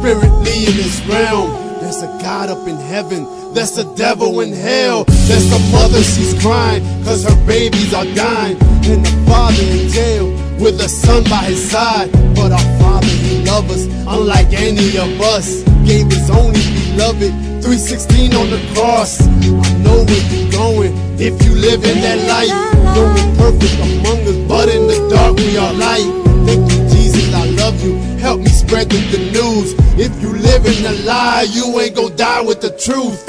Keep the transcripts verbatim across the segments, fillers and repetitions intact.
spiritly in this realm. There's a God up in heaven, there's a devil in hell. There's a mother, she's crying, cause her babies are dying. And the father in jail, with a son by his side. But our Father, he loves us, unlike any of us. Gave his only beloved, three sixteen on the cross. I know where you're going, if you live in that light. No one perfect among us, but in the dark we are light. Thank you, Jesus, I love you. Help me spread the good news. If you live in a lie, you ain't gonna die with the truth.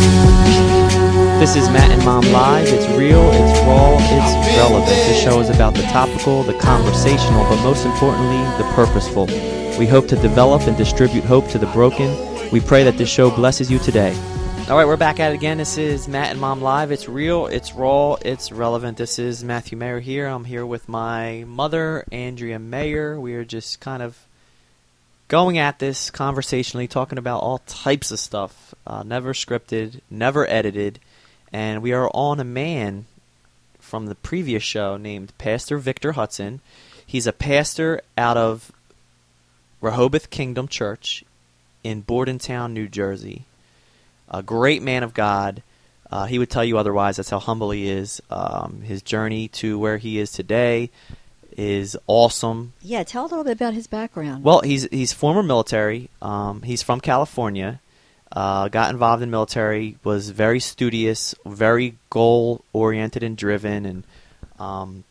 This is Matt and Mom Live. It's real, it's raw, it's relevant. This show is about the topical, the conversational, but most importantly, the purposeful. We hope to develop and distribute hope to the broken. We pray that this show blesses you today. All right, we're back at it again. This is Matt and Mom Live. It's real, it's raw, it's relevant. This is Matthew Mayer here. I'm here with my mother, Andrea Mayer. We are just kind of going at this conversationally, talking about all types of stuff. Uh, never scripted, never edited. And we are on a man from the previous show named Pastor Victor Hudson. He's a pastor out of Rehoboth Kingdom Church in Bordentown, New Jersey. A great man of God. Uh, he would tell you otherwise. That's how humble he is. Um, his journey to where he is today is awesome. Yeah, tell a little bit about his background. Well, he's he's former military. Um, he's from California. Uh, got involved in military. Was very studious, very goal oriented and driven. And um,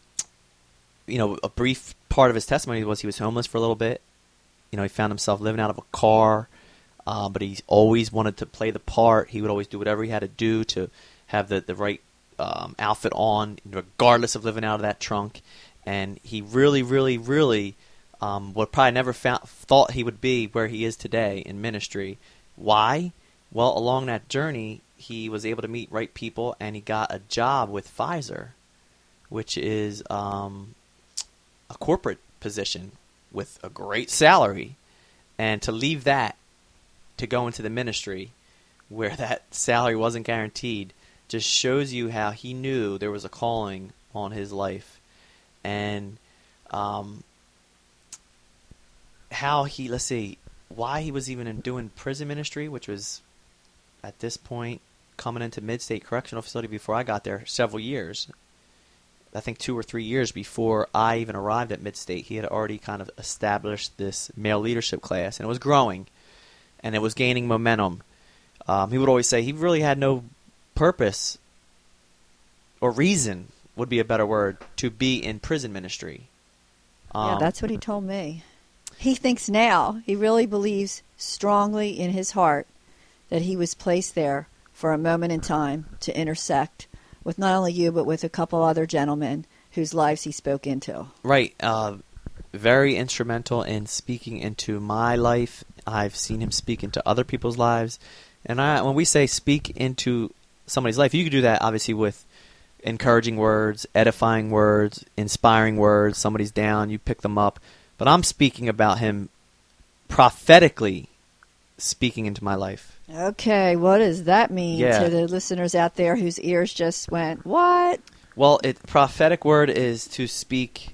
you know, a brief part of his testimony was he was homeless for a little bit. You know, he found himself living out of a car. Uh, but he always wanted to play the part. He would always do whatever he had to do to have the, the right um, outfit on, regardless of living out of that trunk. And he really, really, really um, would probably never found, thought he would be where he is today in ministry. Why? Well, along that journey, he was able to meet right people, and he got a job with Pfizer, which is um, a corporate position with a great salary. And to leave that, to go into the ministry where that salary wasn't guaranteed, just shows you how he knew there was a calling on his life. And um, how he, let's see, why he was even in doing prison ministry, which was at this point coming into Mid-State Correctional Facility before I got there several years. I think two or three years before I even arrived at Mid-State, he had already kind of established this male leadership class, and it was growing. And it was gaining momentum. Um, he would always say he really had no purpose or reason, would be a better word, to be in prison ministry. Um, yeah, that's what he told me. He thinks now, he really believes strongly in his heart that he was placed there for a moment in time to intersect with not only you, but with a couple other gentlemen whose lives he spoke into. Right. Uh, very instrumental in speaking into my life. I've seen him speak into other people's lives. And I, when we say speak into somebody's life, you can do that obviously with encouraging words, edifying words, inspiring words. Somebody's down, you pick them up. But I'm speaking about him prophetically speaking into my life. Okay, what does that mean yeah. to the listeners out there whose ears just went, what? Well, it prophetic word is to speak,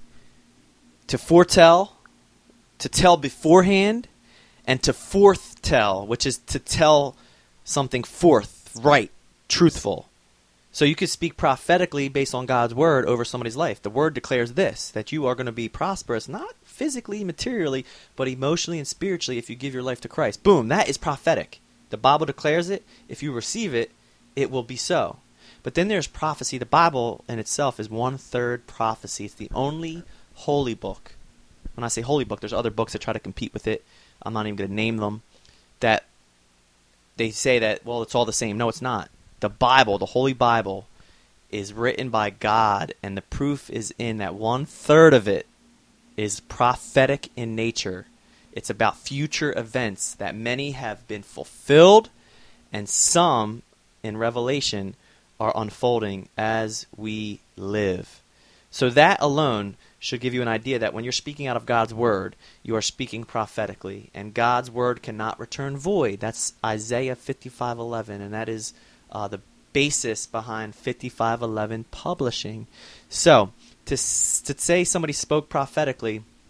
to foretell, to tell beforehand, and to forthtell, which is to tell something forth, right, truthful. So you could speak prophetically based on God's word over somebody's life. The word declares this, that you are going to be prosperous, not physically, materially, but emotionally and spiritually if you give your life to Christ. Boom, that is prophetic. The Bible declares it. If you receive it, it will be so. But then there's prophecy. The Bible in itself is one-third prophecy. It's the only holy book. When I say holy book, there's other books that try to compete with it. I'm not even going to name them, that they say that, well, it's all the same. No, it's not. The Bible, the Holy Bible, is written by God, and the proof is in that one-third of it is prophetic in nature. It's about future events that many have been fulfilled, and some, in Revelation, are unfolding as we live. So that alone should give you an idea that when you're speaking out of God's word, you are speaking prophetically, and God's word cannot return void. That's Isaiah fifty-five eleven, and that is uh, the basis behind fifty-five eleven publishing. So to to say somebody spoke prophetically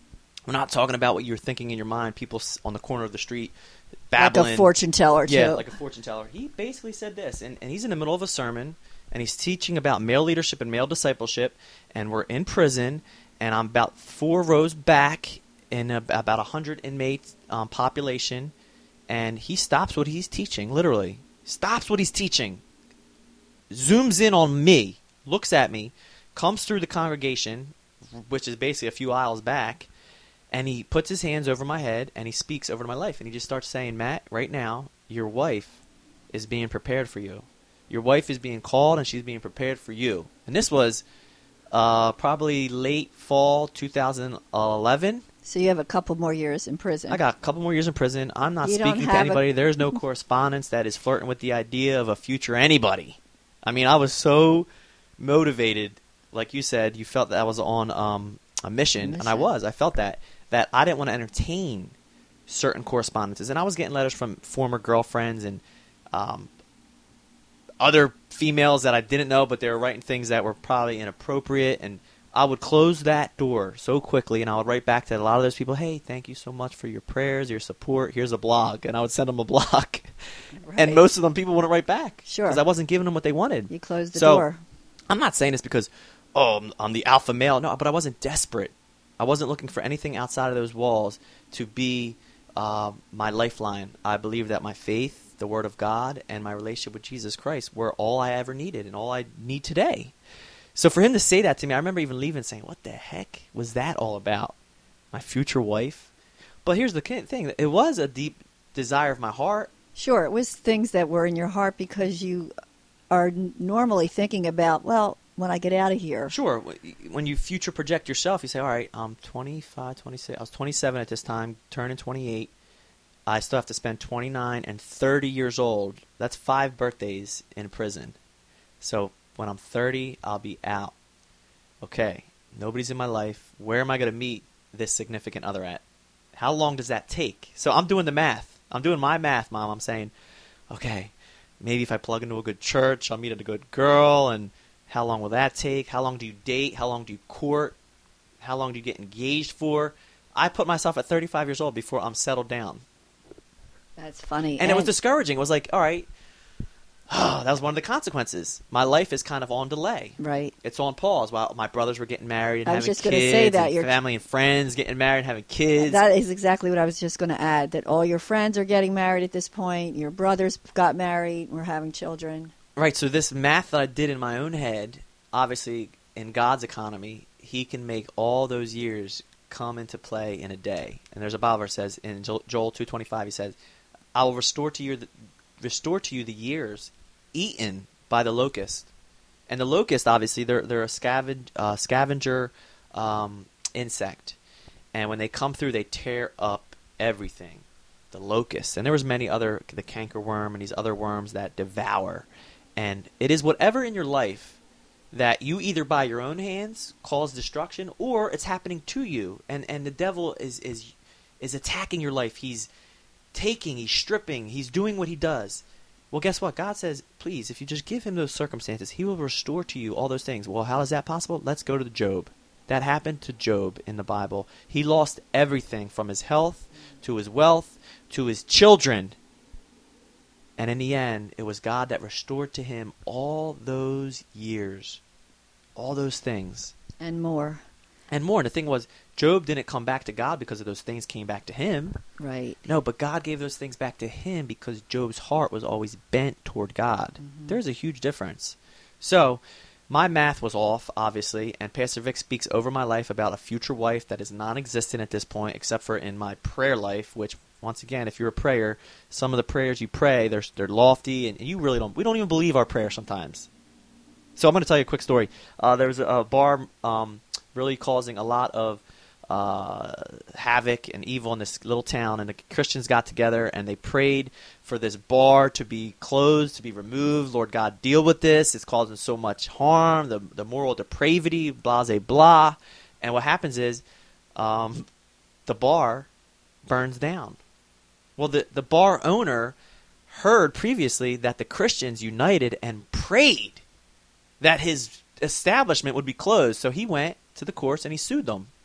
We're not talking about what you're thinking in your mind, people s- on the corner of the street babbling. Like a fortune teller, too. Yeah, like a fortune teller. He basically said this, and, and he's in the middle of a sermon, and he's teaching about male leadership and male discipleship, and we're in prison, and I'm about four rows back in a, about a hundred inmate um, population, and he stops what he's teaching, literally. Stops what he's teaching, zooms in on me, looks at me, comes through the congregation, which is basically a few aisles back, and he puts his hands over my head, and he speaks over my life, and he just starts saying, Matt, right now, your wife is being prepared for you. Your wife is being called, and she's being prepared for you. And this was uh, probably late fall two thousand eleven. So you have a couple more years in prison. I got a couple more years in prison. I'm not You don't speaking to have anybody. a- There's no correspondence that is flirting with the idea of a future anybody. I mean, I was so motivated. Like you said, you felt that I was on um, a mission, and I Mission. was. I felt that, that I didn't want to entertain certain correspondences. And I was getting letters from former girlfriends and um, other females that I didn't know, but they were writing things that were probably inappropriate, and I would close that door so quickly, and I would write back to a lot of those people, hey, thank you so much for your prayers, your support, here's a blog, and I would send them a blog. Right. And most of them people wouldn't write back. Sure. Because I wasn't giving them what they wanted. You closed the So, door. I'm not saying this because, oh, I'm, I'm the alpha male. No, but I wasn't desperate. I wasn't looking for anything outside of those walls to be uh, my lifeline. I believe that my faith, the Word of God, and my relationship with Jesus Christ were all I ever needed and all I need today. So for him to say that to me, I remember even leaving saying, what the heck was that all about? My future wife? But here's the thing. It was a deep desire of my heart. Sure, it was things that were in your heart because you are n- normally thinking about, well, when I get out of here. Sure. When you future project yourself, you say, all right, I'm twenty-five, twenty-six. I was twenty-seven at this time, turning twenty-eight. I still have to spend twenty-nine and thirty years old. That's five birthdays in prison. So when I'm thirty, I'll be out. Okay, nobody's in my life. Where am I going to meet this significant other at? How long does that take? So I'm doing the math. I'm doing my math, Mom. I'm saying, okay, maybe if I plug into a good church, I'll meet a good girl, and how long will that take? How long do you date? How long do you court? How long do you get engaged for? I put myself at thirty-five years old before I'm settled down. That's funny. And it was discouraging. It was like, all right, oh, that was one of the consequences. My life is kind of on delay. Right. It's on pause while my brothers were getting married and I was having just gonna kids. say that. And You're- family and friends getting married and having kids. That is exactly what I was just going to add, that all your friends are getting married at this point. Your brothers got married. We're having children. Right, so this math that I did in my own head, obviously in God's economy, he can make all those years come into play in a day. And there's a Bible verse that says in Jo- Joel two twenty-five, he says, I will restore to you the, restore to you the years eaten by the locust. And the locust, obviously, they're they're a scavenge, uh, scavenger um, insect. And when they come through, they tear up everything. The locust. And there was many other, the cankerworm and these other worms that devour. And it is whatever in your life that you either by your own hands cause destruction, or it's happening to you. And and the devil is is is attacking your life. He's taking, he's stripping, he's doing what he does. Well, guess what? God says, please, if you just give him those circumstances, he will restore to you all those things. Well, how is that possible? Let's go to Job. That happened to Job in the Bible. He lost everything from his health to his wealth to his children. And in the end, it was God that restored to him all those years, all those things. And more. And more. And the thing was, Job didn't come back to God because of those things came back to him. Right. No, but God gave those things back to him because Job's heart was always bent toward God. Mm-hmm. There's a huge difference. So, my math was off, obviously, and Pastor Vic speaks over my life about a future wife that is non-existent at this point, except for in my prayer life, which, once again, if you're a prayer, some of the prayers you pray, they're, they're lofty, and you really don't, we don't even believe our prayer sometimes. So I'm going to tell you a quick story. Uh, there was a, a bar um, really causing a lot of uh, havoc and evil in this little town, and the Christians got together and they prayed for this bar to be closed, to be removed. Lord God, deal with this. It's causing so much harm, the, the moral depravity, blah, blah, blah. And what happens is um, the bar burns down. Well, the, the bar owner heard previously that the Christians united and prayed that his establishment would be closed. So he went to the courts and he sued them.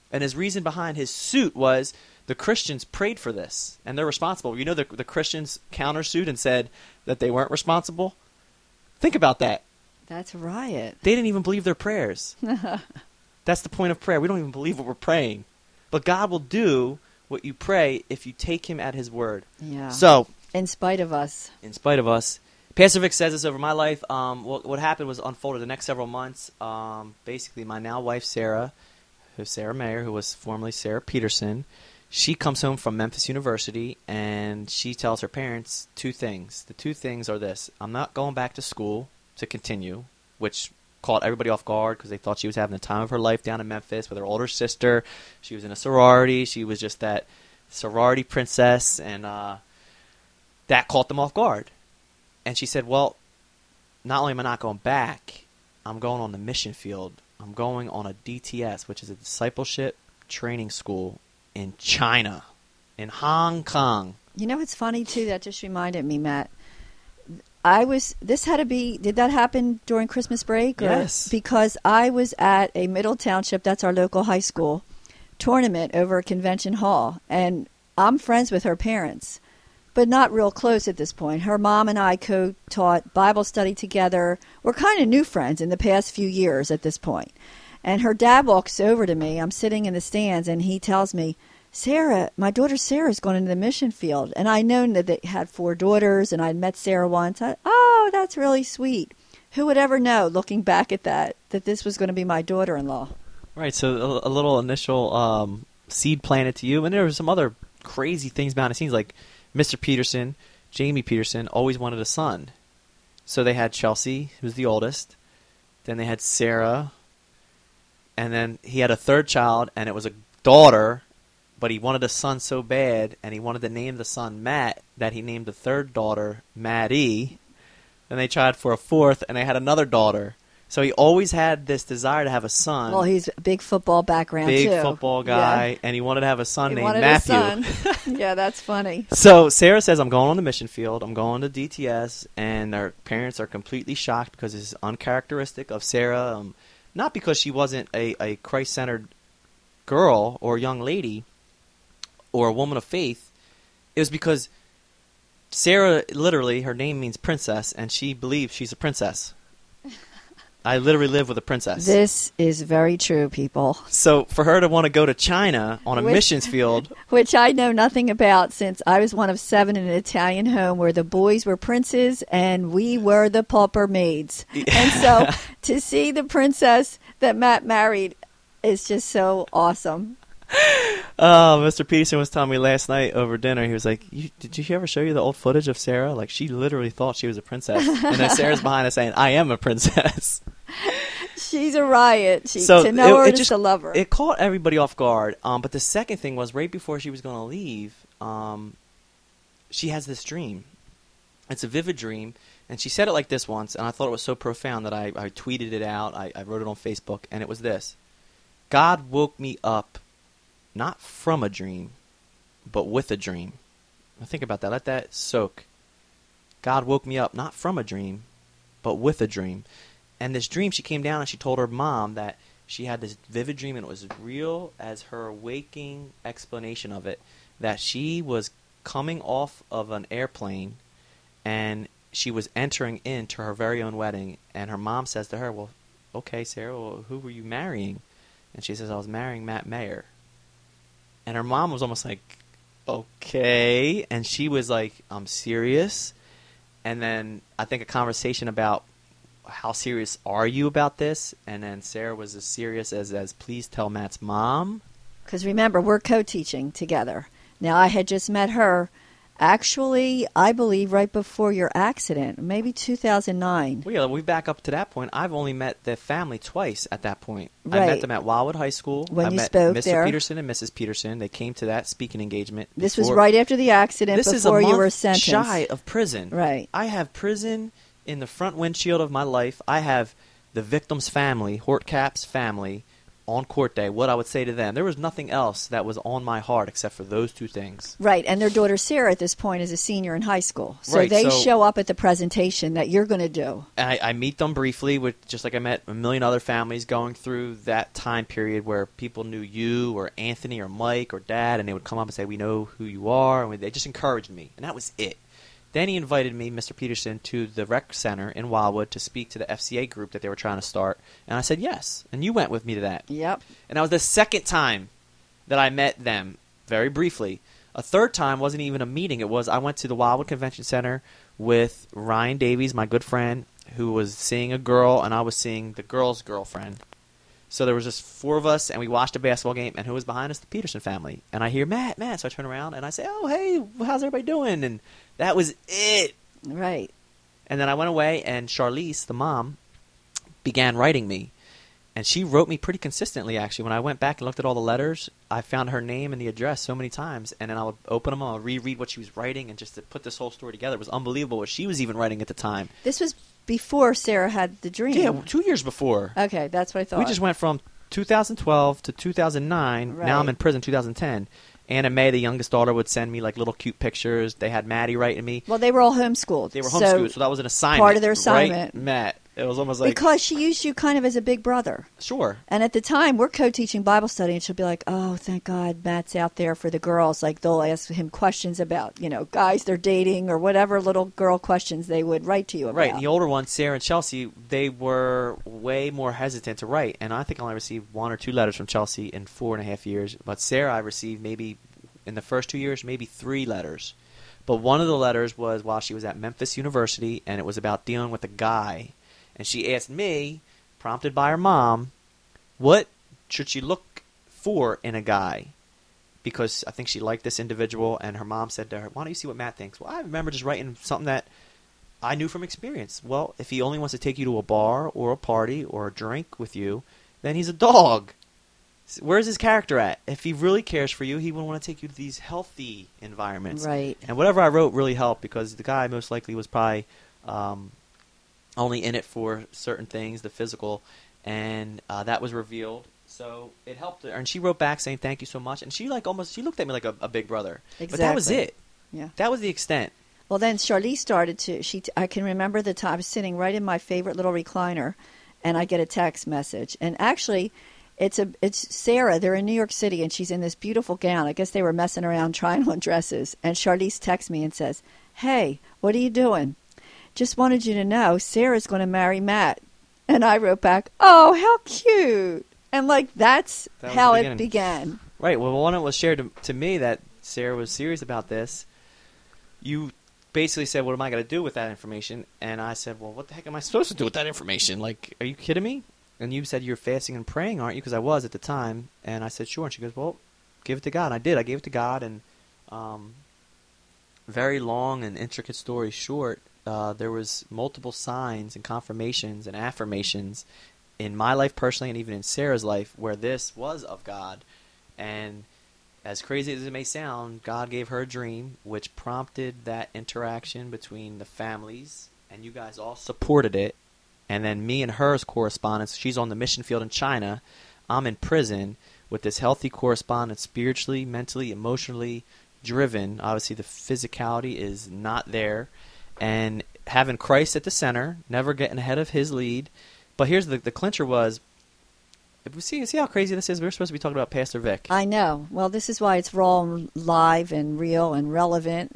And his reason behind his suit was the Christians prayed for this, and they're responsible. You know, the, the Christians countersued and said that they weren't responsible? Think about that. That's a riot. They didn't even believe their prayers. That's the point of prayer. We don't even believe what we're praying. But God will do what you pray if you take him at his word. Yeah. So, in spite of us. In spite of us. Pastor Vic says this over my life. Um, what, what happened was unfolded the next several months. Um, basically, my now wife, Sarah, who's Sarah Mayer, who was formerly Sarah Peterson, she comes home from Memphis University, and she tells her parents two things. The two things are this. I'm not going back to school to continue, which caught everybody off guard because they thought she was having the time of her life down in Memphis with her older sister. She was in a sorority. She was just that sorority princess, and uh, that caught them off guard. And she said, well, not only am I not going back, I'm going on the mission field. I'm going on a D T S, which is a discipleship training school in China, in Hong Kong. You know, it's funny, too. That just reminded me, Matt. I was, this had to be, did that happen during Christmas break? Or, yes. Because I was at a Middle Township, that's our local high school, tournament over at Convention Hall. And I'm friends with her parents, but not real close at this point. Her mom and I co-taught Bible study together. We're kind of new friends in the past few years at this point. And her dad walks over to me. I'm sitting in the stands, and he tells me, Sarah, my daughter Sarah's going into the mission field. And I known that they had four daughters, and I'd met Sarah once. I, oh, that's really sweet. Who would ever know, looking back at that, that this was going to be my daughter-in-law? Right, so a, a little initial um, seed planted to you. And there were some other crazy things behind the scenes, like Mister Peterson, Jamie Peterson, always wanted a son. So they had Chelsea, who was the oldest. Then they had Sarah. And then he had a third child, and it was a daughter, but he wanted a son so bad, and he wanted to name the son Matt, that he named the third daughter Maddie. Then they tried for a fourth, and they had another daughter. So he always had this desire to have a son. Well, he's a big football background, big too. Big football guy, yeah. And he wanted to have a son he named wanted Matthew. A son. Yeah, that's funny. So Sarah says, I'm going on the mission field. I'm going to D T S, and our parents are completely shocked because it's uncharacteristic of Sarah. Um, not because she wasn't a, a Christ-centered girl or young lady or a woman of faith. It was because Sarah, literally, her name means princess, and she believes she's a princess. I literally live with a princess. This is very true, people. So for her to want to go to China on a which, missions field. Which I know nothing about, since I was one of seven in an Italian home where the boys were princes and we were the pauper maids. Yeah. And so to see the princess that Matt married is just so awesome. Oh, Mister Peterson was telling me last night over dinner, he was like, you, did you ever show you the old footage of Sarah? Like, she literally thought she was a princess. And then Sarah's behind us saying, I am a princess. She's a riot. She, so to know it, her it is just, to love her. It caught everybody off guard. Um, but the second thing was, right before she was going to leave, um, she has this dream. It's a vivid dream. And she said it like this once, and I thought it was so profound that I, I tweeted it out. I, I wrote it on Facebook, and it was this. God woke me up not from a dream, but with a dream. Now think about that. Let that soak. God woke me up not from a dream, but with a dream. And this dream, she came down and she told her mom that she had this vivid dream, and it was as real as her waking explanation of it, that she was coming off of an airplane and she was entering into her very own wedding. And her mom says to her, well, okay, Sarah, well, who were you marrying? And she says, I was marrying Matt Mayer. And her mom was almost like, okay. And she was like, I'm serious. And then I think a conversation about how serious are you about this? And then Sarah was as serious as, as please tell Matt's mom. Because remember, we're co-teaching together. Now, I had just met her, actually, I believe, right before your accident, maybe two thousand nine. Well, yeah, we back up to that point. I've only met the family twice at that point. Right. I met them at Wildwood High School. When I you met spoke Mister there. Peterson and Missus Peterson. They came to that speaking engagement. This before. was right after the accident, this before is a you were month sentenced. shy of prison. Right. I have prison in the front windshield of my life. I have the victim's family, Hortcap's family, on court day, what I would say to them. There was nothing else that was on my heart except for those two things. Right, and their daughter Sarah at this point is a senior in high school. So right, they so, show up at the presentation that you're going to do. I, I meet them briefly, with just like I met a million other families going through that time period where people knew you or Anthony or Mike or Dad, and they would come up and say, we know who you are, and they just encouraged me, and that was it. Then he invited me, Mister Peterson, to the rec center in Wildwood to speak to the F C A group that they were trying to start. And I said yes. And you went with me to that. Yep. And that was the second time that I met them, very briefly. A third time wasn't even a meeting. It was I went to the Wildwood Convention Center with Ryan Davies, my good friend, who was seeing a girl, and I was seeing the girl's girlfriend. So there was just four of us, and we watched a basketball game, and who was behind us? The Peterson family. And I hear, Matt, Matt. So I turn around, and I say, oh, hey, how's everybody doing? And that was it. Right. And then I went away, and Charlize, the mom, began writing me. And she wrote me pretty consistently, actually. When I went back and looked at all the letters, I found her name and the address so many times. And then I would open them, I would reread what she was writing, and just to put this whole story together. It was unbelievable what she was even writing at the time. This was before Sarah had the dream. Yeah, two years before. Okay, that's what I thought. We just went from two thousand twelve to two thousand nine. Right. Now I'm in prison two thousand ten. Anna Mae, the youngest daughter, would send me like little cute pictures. They had Maddie writing me. Well, they were all homeschooled. They were so homeschooled, so that was an assignment. part of their assignment. Right, Matt? It was almost like... Because she used you kind of as a big brother. Sure. And at the time, we're co-teaching Bible study, and she'll be like, oh, thank God Matt's out there for the girls. Like, they'll ask him questions about, you know, guys they're dating or whatever little girl questions they would write to you about. Right. And the older ones, Sarah and Chelsea, they were way more hesitant to write. And I think I only received one or two letters from Chelsea in four and a half years. But Sarah, I received maybe, in the first two years, maybe three letters. But one of the letters was while she was at Memphis University, and it was about dealing with a guy. And she asked me, prompted by her mom, what should she look for in a guy? Because I think she liked this individual, and her mom said to her, why don't you see what Matt thinks? Well, I remember just writing something that I knew from experience. Well, if he only wants to take you to a bar or a party or a drink with you, then he's a dog. Where's his character at? If he really cares for you, he would want to take you to these healthy environments. Right. And whatever I wrote really helped, because the guy most likely was probably... Um, only in it for certain things, the physical, and uh, that was revealed. So it helped her, and she wrote back saying thank you so much, and she like almost she looked at me like a, a big brother. Exactly. But that was it. Yeah. That was the extent. Well, then Charlize started to. She. I can remember the time I was sitting right in my favorite little recliner, and I get a text message, and actually, it's a it's Sarah. They're in New York City, and she's in this beautiful gown. I guess they were messing around trying on dresses, and Charlize texts me and says, "Hey, what are you doing? Just wanted you to know Sarah's going to marry Matt." And I wrote back, oh, how cute. And, like, that's That was how the it beginning. began. Right. Well, when it was shared to, to me that Sarah was serious about this, you basically said, what am I going to do with that information? And I said, well, what the heck am I supposed to do with that information? Like, are you kidding me? And you said you're fasting and praying, aren't you? Because I was at the time. And I said, sure. And she goes, well, give it to God. And I did. I gave it to God. And um, very long and intricate story short, Uh, there was multiple signs and confirmations and affirmations in my life personally, and even in Sarah's life, where this was of God. And as crazy as it may sound, God gave her a dream, which prompted that interaction between the families, and you guys all supported it. And then me and her's correspondence. She's on the mission field in China. I'm in prison with this healthy correspondence, spiritually, mentally, emotionally driven. Obviously, the physicality is not there. And having Christ at the center, never getting ahead of his lead. But here's the the clincher was, see, see how crazy this is? We're supposed to be talking about Pastor Vic. I know. Well, this is why it's raw and live and real and relevant.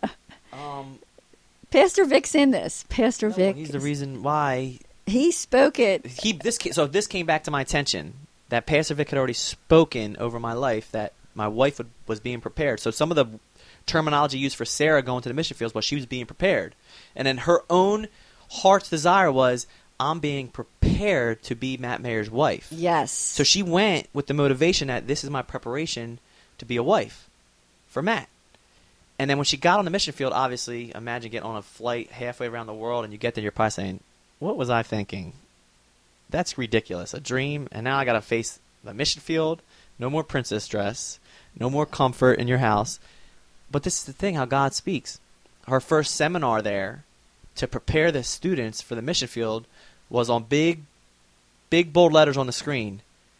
um, Pastor Vic's in this. Pastor no, Vic. He's the reason why. He spoke it. He this So this came back to my attention, that Pastor Vic had already spoken over my life, that my wife would, was being prepared. So some of the terminology used for Sarah going to the mission fields was she was being prepared. And then her own heart's desire was, I'm being prepared to be Matt Mayer's wife. Yes. So she went with the motivation that this is my preparation to be a wife for Matt. And then when she got on the mission field, obviously, imagine getting on a flight halfway around the world and you get there, you're probably saying, what was I thinking? That's ridiculous. A dream, and now I got to face the mission field, no more princess dress, no more comfort in your house. But this is the thing, how God speaks. Her first seminar there to prepare the students for the mission field was on big, big bold letters on the screen.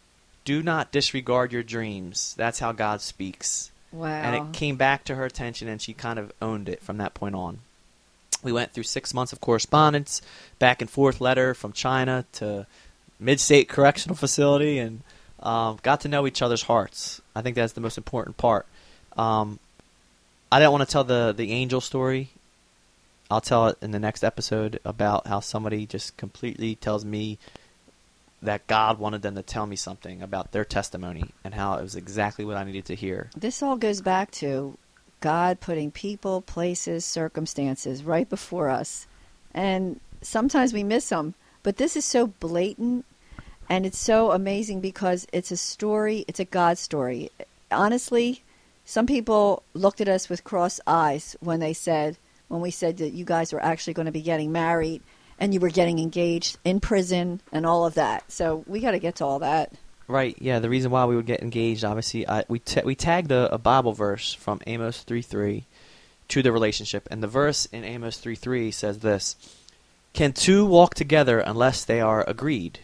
do not disregard your dreams. That's how God speaks. Wow. And it came back to her attention, and she kind of owned it from that point on. We went through six months of correspondence, back and forth letter from China to Mid-State Correctional Facility, and um, got to know each other's hearts. I think that's the most important part. Um, I didn't want to tell the, the angel story. I'll tell it in the next episode about how somebody just completely tells me that God wanted them to tell me something about their testimony and how it was exactly what I needed to hear. This all goes back to God putting people, places, circumstances right before us. And sometimes we miss them. But this is so blatant, and it's so amazing because it's a story, it's a God story. Honestly, some people looked at us with crossed eyes when they said, when we said that you guys were actually going to be getting married and you were getting engaged in prison and all of that. So we got to get to all that. Right, yeah, the reason why we would get engaged, obviously, I, we ta- we tagged a, a Bible verse from Amos three three to the relationship. And the verse in Amos three three says this: "Can two walk together unless they are agreed?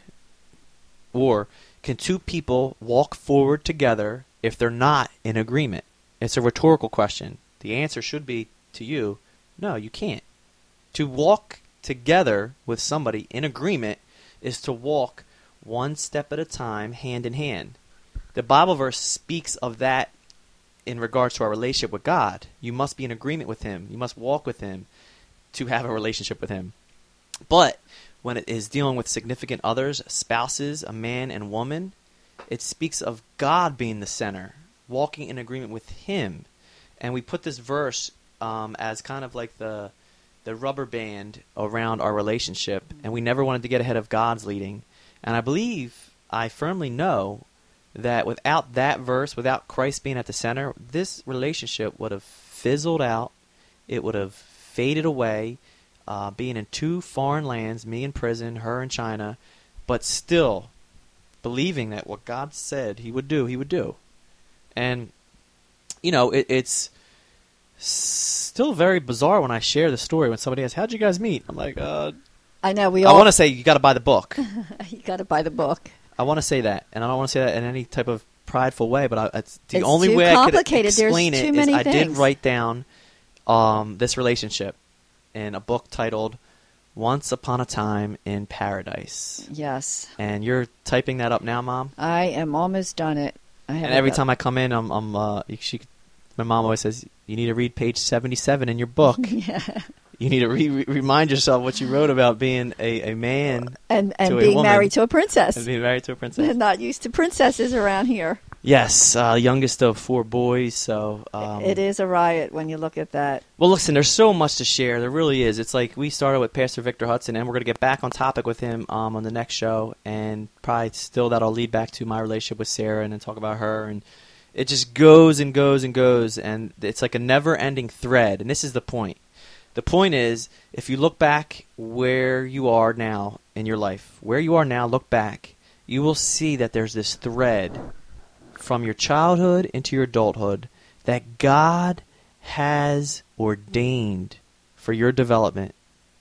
Or can two people walk forward together if they're not in agreement?" It's a rhetorical question. The answer should be to you, no, you can't. To walk together with somebody in agreement is to walk one step at a time, hand in hand. The Bible verse speaks of that in regards to our relationship with God. You must be in agreement with Him. You must walk with Him to have a relationship with Him. But when it is dealing with significant others, spouses, a man and woman, it speaks of God being the center, walking in agreement with Him. And we put this verse um, as kind of like the the rubber band around our relationship, and we never wanted to get ahead of God's leading. And I believe, I firmly know, that without that verse, without Christ being at the center, this relationship would have fizzled out. It would have faded away, uh, being in two foreign lands, me in prison, her in China, but still believing that what God said He would do, He would do. And, you know, it, it's still very bizarre when I share the story when somebody asks, "How'd you guys meet?" I'm like, uh... I know, we I all... want to say you got to buy the book. You got to buy the book. I want to say that, and I don't want to say that in any type of prideful way, but I, it's the it's only too way I could complicated. explain There's it too many is I things. did write down um, this relationship in a book titled Once Upon a Time in Paradise. Yes. And you're typing that up now, Mom? I am almost done it. I have And every time I come in, I'm, I'm uh, she, my mom always says, "You need to read page seventy-seven in your book." Yeah. You need to re- re- remind yourself what you wrote about being a, a man and and to a being woman. married to a princess. And being married to a princess. Not used to princesses around here. Yes, uh, youngest of four boys, so... Um, it is a riot when you look at that. Well, listen, there's so much to share. There really is. It's like we started with Pastor Victor Hudson, and we're going to get back on topic with him um, on the next show, and probably still that'll lead back to my relationship with Sarah and then talk about her, and it just goes and goes and goes, and it's like a never-ending thread, and this is the point. The point is, if you look back where you are now in your life, where you are now, look back, you will see that there's this thread from your childhood into your adulthood that God has ordained for your development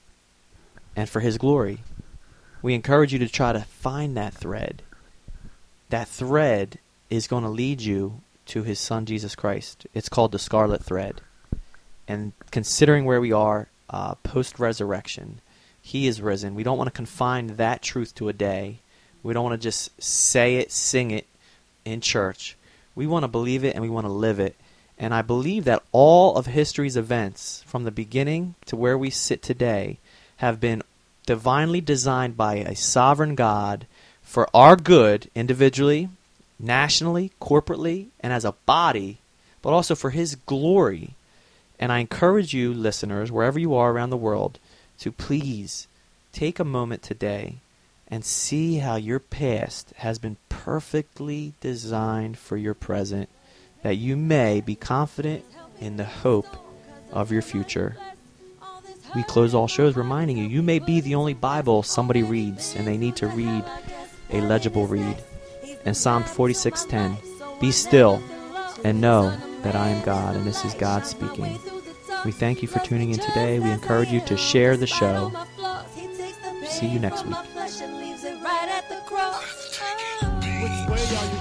and for His glory. We encourage you to try to find that thread. That thread is going to lead you to His Son, Jesus Christ. It's called the Scarlet Thread. And considering where we are uh, post-resurrection, He is risen. We don't want to confine that truth to a day. We don't want to just say it, sing it in church. We want to believe it and we want to live it. And I believe that all of history's events, from the beginning to where we sit today, have been divinely designed by a sovereign God for our good individually, nationally, corporately, and as a body, but also for His glory. And I encourage you, listeners, wherever you are around the world, to please take a moment today and see how your past has been perfectly designed for your present, that you may be confident in the hope of your future. We close all shows reminding you, you may be the only Bible somebody reads, and they need to read a legible read. And Psalm forty-six ten, "Be still and know that I am God," and this is God speaking. We thank you for tuning in today. We encourage you to share the show. See you next week. Which way are you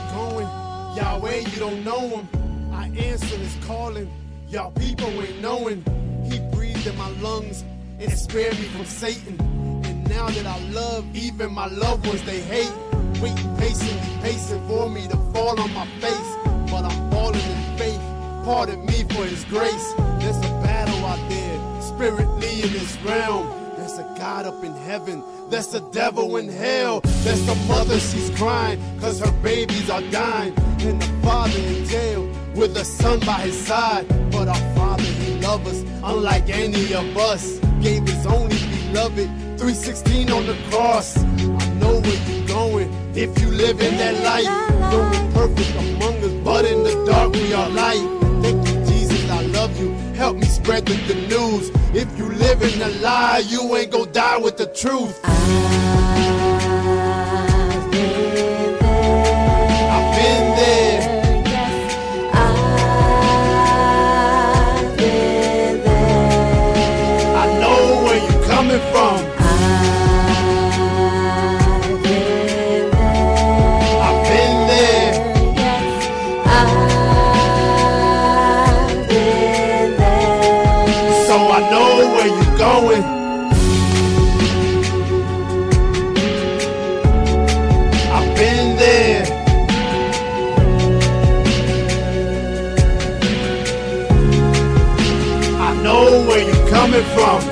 you don't know him, I answer his calling. Y'all people ain't knowing. He breathed in my lungs and spared me from Satan. And now that I love even my loved ones they hate, waiting patiently, pacing for me to fall on my face. But I'm falling in faith, pardon me for his grace. There's a battle out there, spiritually in this realm. There's a God up in heaven, there's a devil in hell. There's a mother, she's crying, cause her babies are dying. And the father in jail, with a son by his side. But our Father, he loves us, unlike any of us. Gave his only beloved, three sixteen on the cross. I know where you're going, if you live in that light. No one perfect among us, but in the dark we are light. Thank you, Jesus, I love you, help me spread the good news. If you live in a lie, you ain't gon' die with the truth. I've been there. I've been there. Coming from I've been there. I've been there. Yes, I've been there. So I know where you're going. I've been there. I know where you're coming from.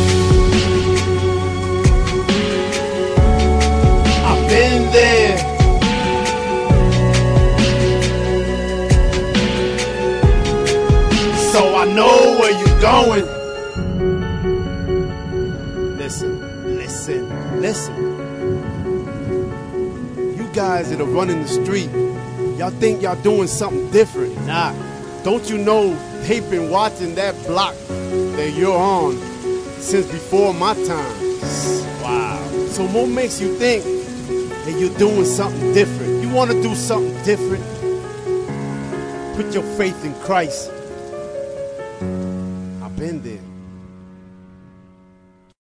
Been there. So I know where you're going. Listen, listen, listen. You guys that are running the street, y'all think y'all doing something different. Nah, don't you know they've been watching that block that you're on since before my time? Wow. So what makes you think and you're doing something different? You want to do something different? Put your faith in Christ. I've been there.